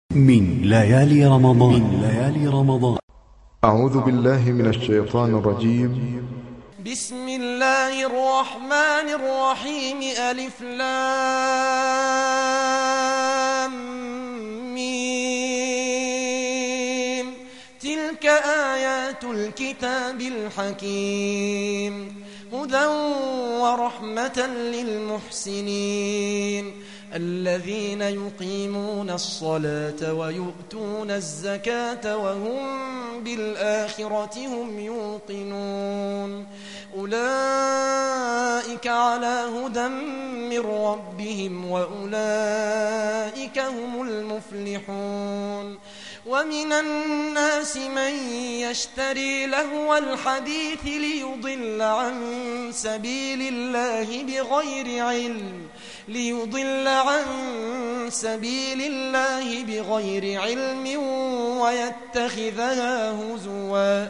من ليالي رمضان. أعوذ بالله من الشيطان الرجيم. بسم الله الرحمن الرحيم. ألف لام ميم. تلك آيات الكتاب الحكيم، هدى ورحمة للمحسنين الذين يقيمون الصلاة ويؤتون الزكاة وهم بالآخرة هم يوقنون. أولئك على هدى من ربهم وأولئك هم المفلحون. ومن الناس من يشتري لهو الحديث ليضل عن سبيل الله بغير علم ويتخذها هزوا.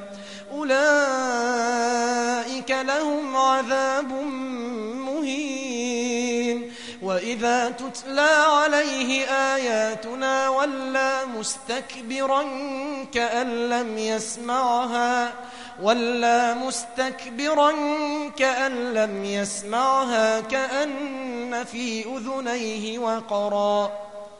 أولئك لهم عذاب مهين. وإذا تتلى عليه آياتنا ولى مستكبرا كأن لم يسمعها كأن في أذنيه وقرا.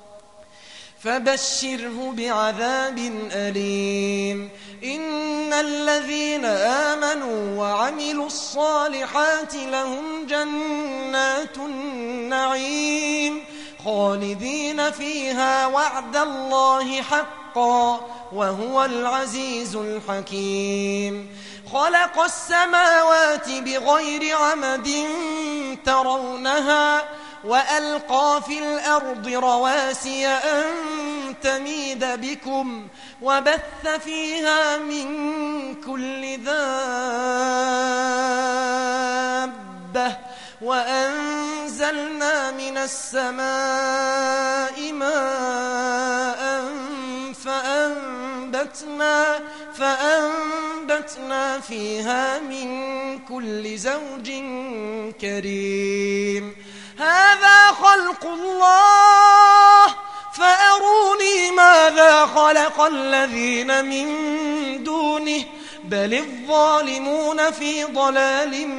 فبشره بعذاب أليم. إن الذين آمنوا وعملوا الصالحات لهم جنات النعيم خالدين فيها وعد الله حقا وهو العزيز الحكيم. خلق السماوات بغير عمد ترونها وألقى في الأرض رواسي أن تميد بكم وبث فيها من كل دابة وأنزلنا من السماء ماء فأنبتنا فيها من كل زوج كريم. هذا خلق الله فأروني ماذا خلق الذين من دونه بل الظالمون في ضلال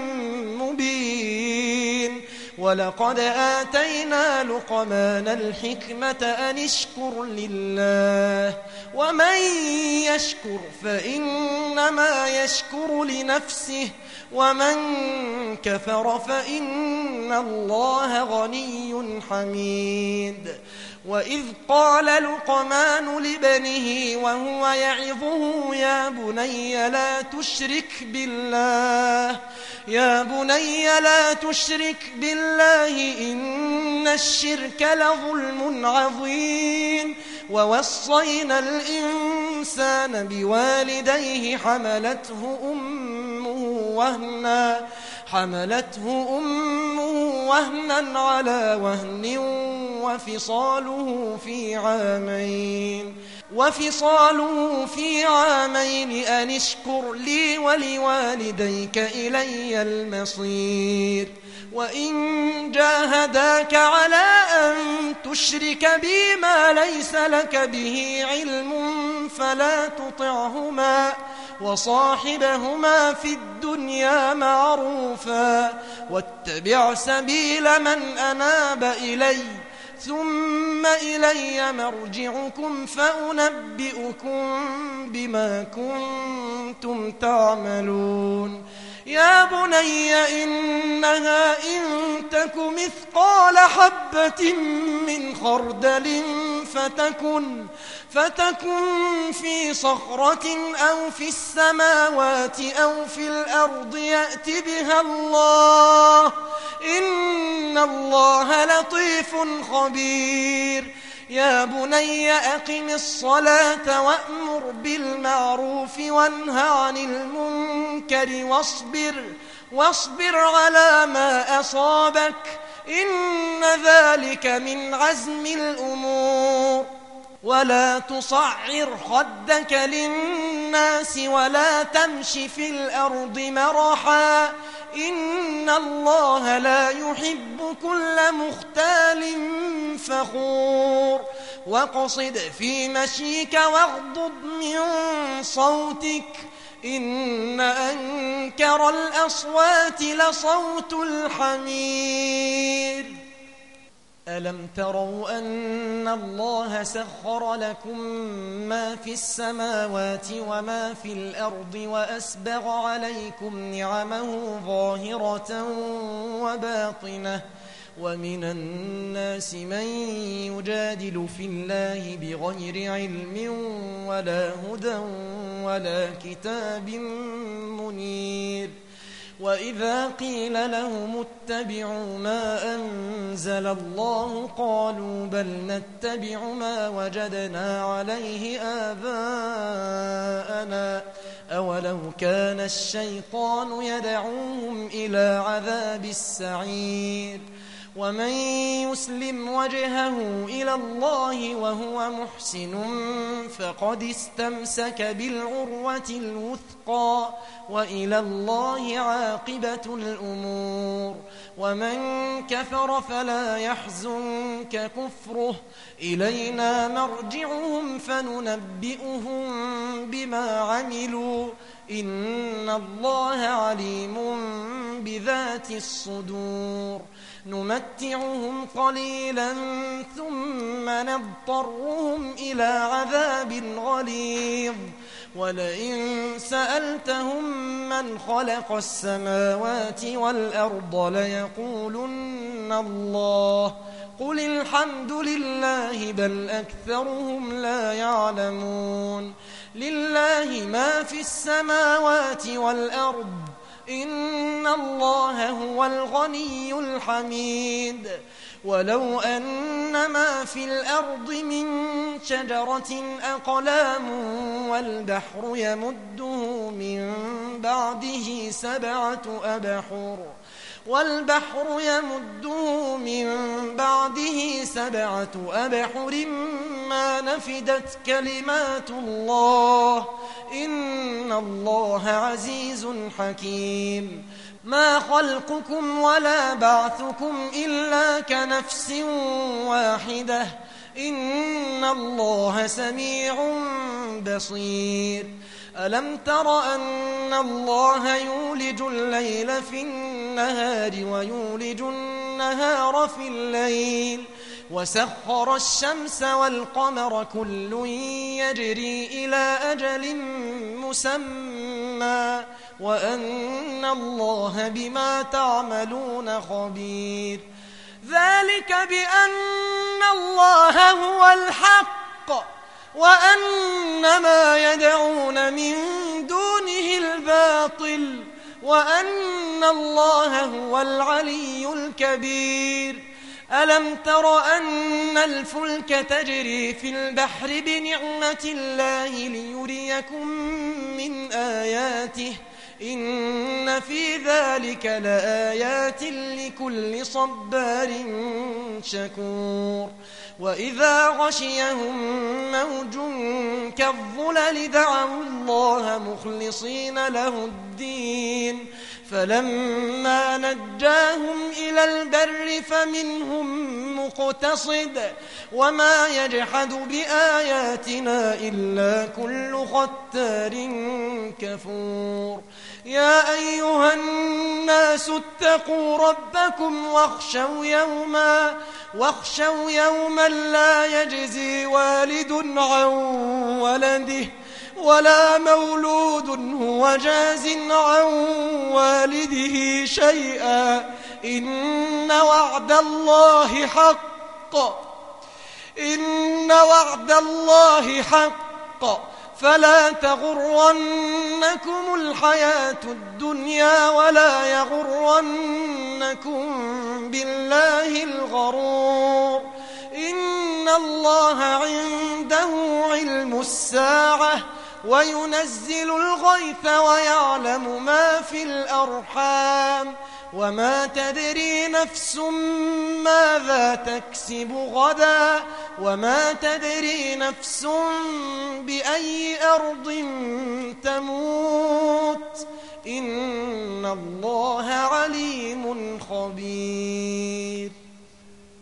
مبين. ولقد آتينا لقمان الحكمة أن اشكر لله ومن يشكر فإنما يشكر لنفسه ومن كفر فإن الله غني حميد. وإذ قال لقمان لابنه وهو يعظه يا بني لا تشرك بالله إن الشرك لظلم عظيم. ووصينا الإنسان بوالديه حملته أمه وهنا على وهن وفصاله في عامين أن اشكر لي ولوالديك إلي المصير. وإن جاهداك على أن تشرك بي ما ليس لك به علم فلا تطعهما وصاحبهما في الدنيا معروفا واتبع سبيل من أناب إلي ثم إلي مرجعكم فأنبئكم بما كنتم تعملون. يا بني إنها إن تك مثقال حبة من خردل فتكن في صخرة أو في السماوات أو في الأرض يأت بها الله إن الله لطيف خبير. يا بني أقم الصلاة وأمر بالمعروف وانه عن المنكر واصبر على ما أصابك إن ذلك من عزم الأمور. ولا تصعر خدك للناس ولا تمش في الأرض مرحا إن الله لا يحب كل مختال فخور واقصد في مشيك واغضض من صوتك إن أنكر الأصوات لصوت الحمير ألم تروا أن الله سخر لكم ما في السماوات وما في الأرض وأسبغ عليكم نعمه ظاهرة وباطنة ومن الناس من يجادل في الله بغير علم ولا هدى ولا كتاب منير وإذا قيل لهم اتبعوا ما أنزل الله قالوا بل نتبع ما وجدنا عليه آباءنا أولو كان الشيطان يدعوهم إلى عذاب السعير ومن يسلم وجهه إلى الله وهو محسن فقد استمسك بالعروة الوثقى وإلى الله عاقبة الأمور ومن كفر فلا يحزنك كفره إلينا مرجعهم فننبئهم بما عملوا إن الله عليم بذات الصدور نمتعهم قليلا ثم نضطرهم إلى عذاب غليظ ولئن سألتهم من خلق السماوات والأرض ليقولن الله قل الحمد لله بل أكثرهم لا يعلمون لله ما في السماوات والأرض إن الله هو الغني الحميد ولو أن ما في الأرض من شجرة أقلام والبحر يمده من بعده سبعة أبحر ما نفدت كلمات الله إن الله عزيز حكيم ما خلقكم ولا بعثكم إلا كنفس واحدة إن الله سميع بصير ألم تر أن الله يولج الليل في النهار ويولج النهار في الليل وسخر الشمس والقمر كل يجري إلى أجل مسمى وأن الله بما تعملون خبير ذلك بأن الله هو الحق وأن ما يدعون من دونه الباطل وأن الله هو العلي الكبير ألم تر أن الفلك تجري في البحر بنعمة الله ليريكم من آياته إن في ذلك لآيات لكل صبار شكور وإذا غشيهم موج كالظلل دعوا الله مخلصين له الدين فلما نجاهم إلى البر فمنهم مقتصد وما يجحد بآياتنا إلا كل ختار كفور يا أيها الناس اتقوا ربكم واخشوا يوما لا يجزي والد عن ولده ولا مولود هو جاز عن والده شيئا إن وعد الله حق فلا تغرنكم الحياة الدنيا ولا يغرنكم بالله الغرور إن الله عنده علم الساعة وينزل الغيث ويعلم ما في الأرحام وما تدري نفس ماذا تكسب غدا وما تدري نفس بأي أرض تموت إن الله عليم خبير